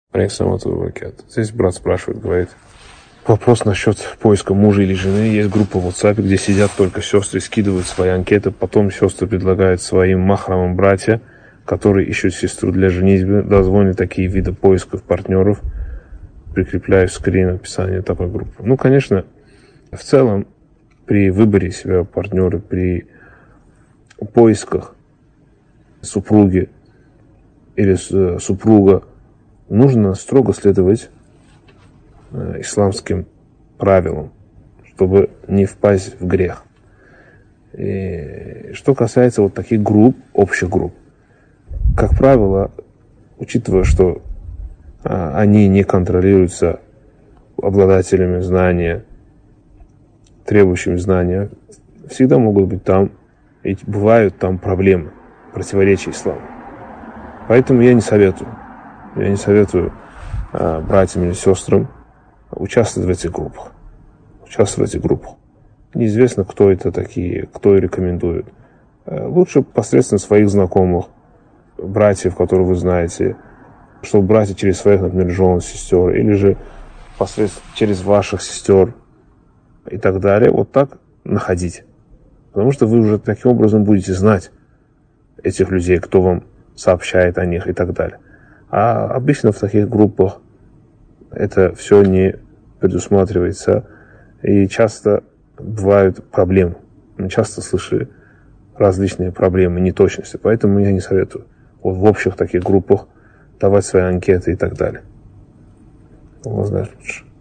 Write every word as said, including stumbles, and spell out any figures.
Здесь брат спрашивает, говорит, вопрос насчет поиска мужа или жены. Есть группа в WhatsApp, где сидят только сестры, скидывают свои анкеты, потом сестры предлагают своим махрамам братья, которые ищут сестру для женитьбы, дозвонят такие виды поисков партнеров, прикрепляю скрин описания такой группы. Ну, конечно, в целом, при выборе себя партнера, при поисках супруги или супруга, нужно строго следовать э, исламским правилам, чтобы не впасть в грех. И что касается вот таких групп, общих групп, как правило, учитывая, что э, они не контролируются обладателями знания, требующими знания, всегда могут быть там, и бывают там проблемы, противоречия исламу. Поэтому я не советую. Я не советую а, братьям или сестрам участвовать в этих группах. Участвовать в этих группах. Неизвестно, кто это такие, кто и рекомендует. А, лучше посредством своих знакомых, братьев, которых вы знаете, чтобы братья через своих, например, жен, сестер, или же посредством через ваших сестер и так далее, вот так находить. Потому что вы уже таким образом будете знать этих людей, кто вам сообщает о них и так далее. А обычно в таких группах это все не предусматривается, и часто бывают проблемы. Мы часто слышали различные проблемы, неточности, поэтому я не советую вот в общих таких группах давать свои анкеты и так далее. Allah знает лучше.